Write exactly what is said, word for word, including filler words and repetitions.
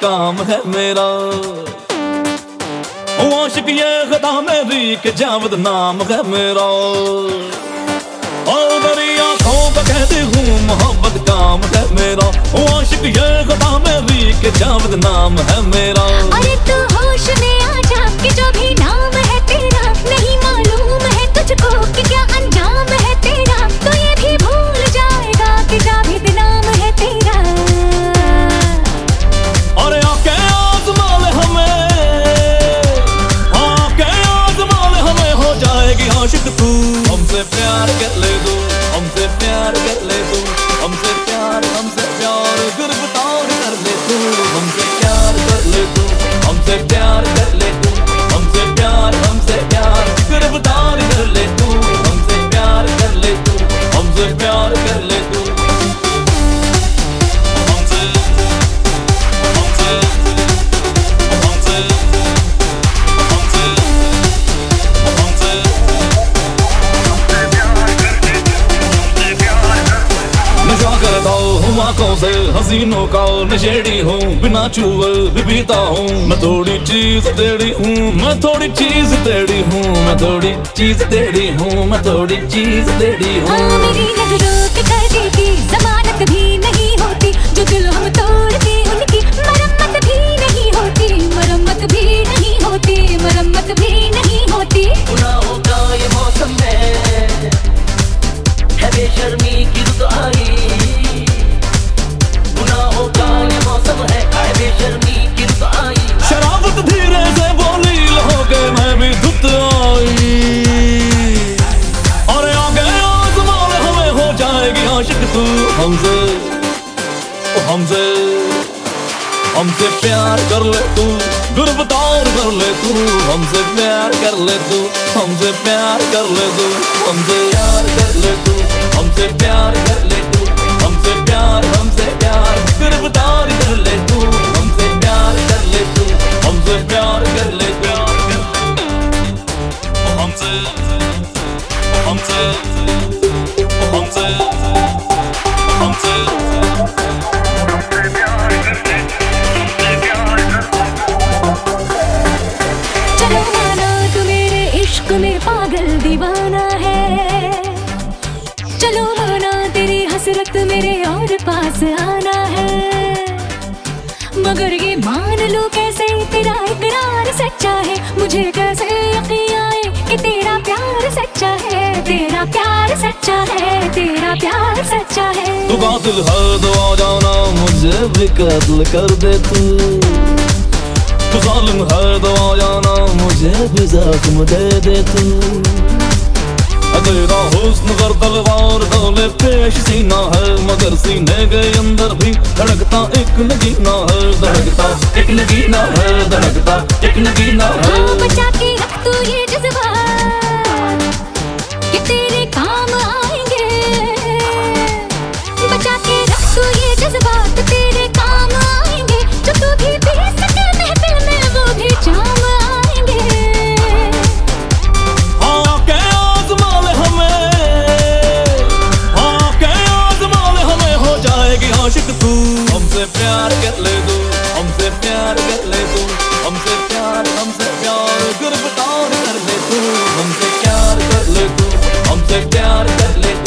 काम है मेरा। आशिक ये खता मेरी कि जावद नाम है मेरा। और मेरी आँखों का कहती हूँ मोहब्बत काम है मेरा। आशिक ये खता मेरी कि जावद नाम है मेरा। अरे तू होश में आ जा कि जो भी नाम है तेरा नहीं मालूम है तुझको कि क्या अंजाम है तेरा। तो ये भी भूल जाएगा कि जावेद नाम है तेरा। अरे आके आज़मा ले हमें, आके आज़मा ले हमें, हो जाएगी आशिक तू। हमसे प्यार कर ले तू, हमसे प्यार कर ले तू, हमसे प्यार हमसे प्यार गिरफ्तार कर ले तू। हमसे प्यार कर ले तू, हमसे प्यार कर ले तू, हमसे प्यार हमसे प्यार गिरफ्तार कर ले तू। हमसे प्यार कर ले तू, हमसे प्यार कर ले तू। हमसे हमसे हमसे हमसे हमसे नशा करता हूँ आँखों से हसीनों का नशेड़ी हूँ। बिना छुए भी पीता हूँ। मैं थोड़ी चीज तेरी हूँ, मैं थोड़ी चीज तेरी हूँ, मैं थोड़ी चीज तेरी हूँ, मैं थोड़ी चीज तेरी हूँ। हाँ मेरी नजरों के करने की जमानत भी नहीं होती। जो दिल हम तोड़ते उनकी मरम्मत भी नहीं होती, मरम्मत भी नहीं होती, मरम्मत भी नहीं होती। गुनाहों का ये मौसम है, है बेशर्मी की रुत आई। गुनाहों का ये मौसम है, है बेशर्मी की रुत आई। शराबत धीरे से बोली हो गए मैं भी धुत आई। और आगे आज़मा ले हमें, हो जाएगी आशिक तू। हमसे हमसे हमसे प्यार कर ले तू, गिरफ्तार कर ले तू। हमसे प्यार कर ले तू, हमसे प्यार कर ले तू, हमसे प्यार कर ले तू, हमसे प्यार कर ले तू, हमसे प्यार हमसे प्यार गिरफ्तार कर ले तू। हमसे प्यार कर ले तू, हमसे प्यार कर ले तू। हमसे हमसे हमसे हमसे चलो माना तू मेरे इश्क में पागल दीवाना है। चलो माना तेरी हसरत मेरे और पास आना है। मगर ये मान लो कैसे तेरा इकरार सच्चा है। मुझे कैसे यकीन आए कि तेरा प्यार सच्चा है, तेरा प्यार सच्चा है, तेरा प्यार सच्चा है। तू कातिल है तो आ जाना, मुझे भी कत्ल कर दे तू। तू जालिम है तो आ जाना, मुझे भी जख्म दे दे तू। तेरा हुस्न कर तलवार दौले पेश सीना है। मगर सीने के अंदर भी धड़कता एक नगीना है, धड़कता एक नगीना है, धड़कता एक नगीना है। हाँ बचा के रख तू ये जज्बात कि तेरे काम आएंगे। बचा के रख तू ये जज्बात तेरे काम आएंगे। जो तू भी पी सके महफिल में वो भी जाम आएंगे। आके आज़मा ले हमें, आके आज़मा ले हमें, हो जाएगी आशिक तू। हमसे प्यार कर ले तू, हमसे प्यार कर ले तू, हमसे प्यार हमसे प्यार गिरफ्तार कर ले तू। हमसे प्यार कर ले तू, हमसे प्यार कर ले तू।